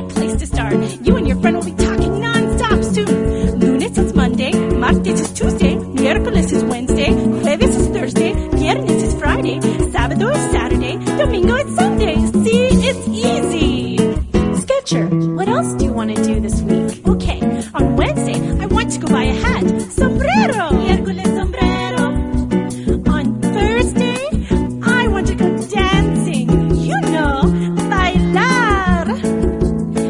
great place to start. You and your friend will be talking non-stop soon. Lunes is Monday, martes is Tuesday, miércoles is Wednesday, jueves is Thursday, viernes is Friday, sábado is Saturday, domingo is Sunday. See, it's easy. Sketcher, what else do you want to do this week? Okay,